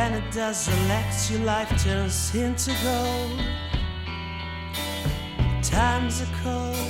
When it does relax, your life turns into gold. Times are cold.